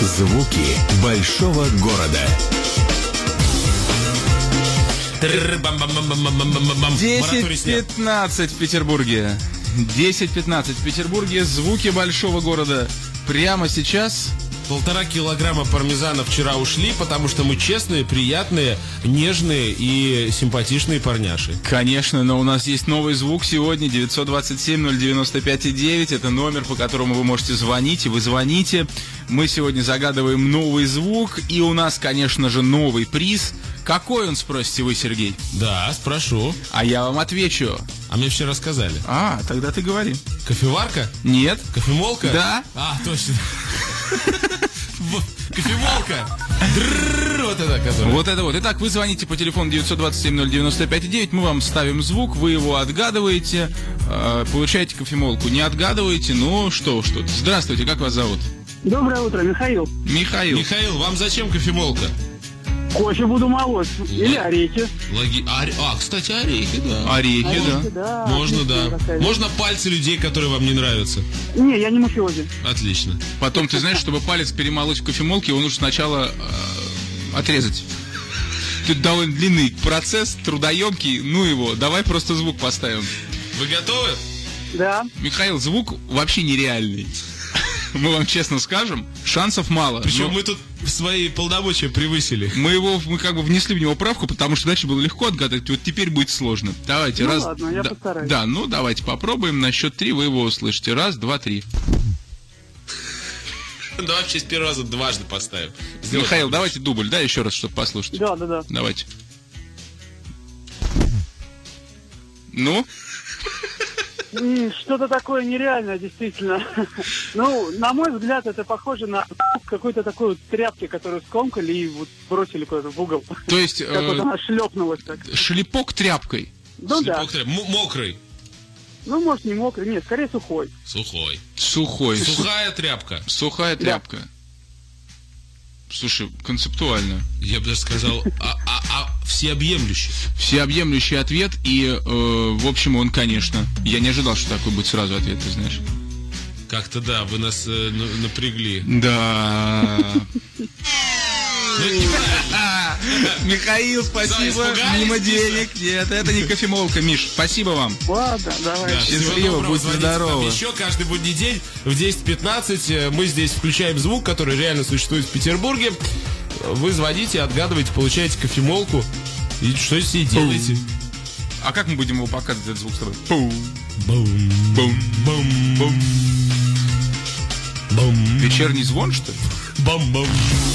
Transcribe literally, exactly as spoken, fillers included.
Звуки большого города. десять пятнадцать в Петербурге. десять пятнадцать в Петербурге. Звуки большого города. Прямо сейчас... Полтора килограмма пармезана вчера ушли, потому что мы честные, приятные, нежные и симпатичные парняши. Конечно, но у нас есть новый звук сегодня. девятьсот двадцать семь ноль девяносто пять девять. Это номер, по которому вы можете звонить, и вы звоните. Мы сегодня загадываем новый звук, и у нас, конечно же, новый приз. Какой он, спросите вы, Сергей? Да, спрошу. А я вам отвечу. А мне вчера сказали. А, тогда ты говори. Кофеварка? Нет. Кофемолка? Да. А, точно. Кофемолка. Вот это, которая. Вот это вот. Итак, вы звоните по телефону девятьсот двадцать семь ноль девяносто пять девять. Мы вам ставим звук, вы его отгадываете, э, получаете кофемолку. Не отгадываете, ну что что. Здравствуйте, как вас зовут? Доброе утро, Михаил. Михаил. Михаил, вам зачем кофемолка? Кофе буду молоть. Или орехи. Логи... А, а, кстати, орехи, да. Орехи, Орехи, да. да. Можно, да. Отличная Можно пальцы людей, которые вам не нравятся. Не, я не мафиози. Отлично. Потом, ты знаешь, чтобы палец перемолоть в кофемолке, его нужно сначала э, отрезать. Тут довольно длинный процесс, трудоемкий. Ну его, давай просто звук поставим. Вы готовы? Да. Михаил, звук вообще нереальный. Мы вам честно скажем, шансов мало. Причем но мы тут свои полномочия превысили. Мы его, мы как бы внесли в него правку, потому что дальше было легко отгадать, вот теперь будет сложно. Давайте, Ну раз. ладно, я да, постараюсь. Да, ну давайте попробуем. На счет три вы его услышите. Раз, два, три. Давай в честь первого раза дважды поставим. Сделай. Михаил, давайте дубль, да, еще раз, чтобы послушать. Да, да, да. Давайте. Ну? М, Что-то такое нереальное, действительно. Ну, на мой взгляд, это похоже на какой-то такой вот тряпки, которую скомкали и вот бросили куда-то в угол. То есть Как вот э, она шлепнулась так. шлепок тряпкой. Ну да. Слепок тряп- М- Мокрый. Ну, может, не мокрый, нет, скорее сухой. Сухой. Сухой. Сухая тряпка. Сухая тряпка. Слушай, концептуально. Я бы даже сказал, а, а, а всеобъемлющий. Всеобъемлющий ответ, и, э, в общем, он, конечно. Я не ожидал, что такой будет сразу ответ, ты знаешь. Как-то да, вы нас э, на- напрягли. Да. Ну, это неправильно. Михаил, спасибо. Испугались, Мимо Миша? денег. Нет, это не кофемолка, Миш. Спасибо вам. Ладно, давай. Да, всего Счастливо, доброго, будьте звоните нам здоровы. еще каждый будний день в десять пятнадцать э, мы здесь включаем звук, который реально существует в Петербурге. Вы звоните, отгадываете, получаете кофемолку. И что здесь и делаете? А как мы будем его показывать, этот звук с тобой? Пум, Бум, бум, бум, бум. бум, Вечерний звон, что ли? бум, бум.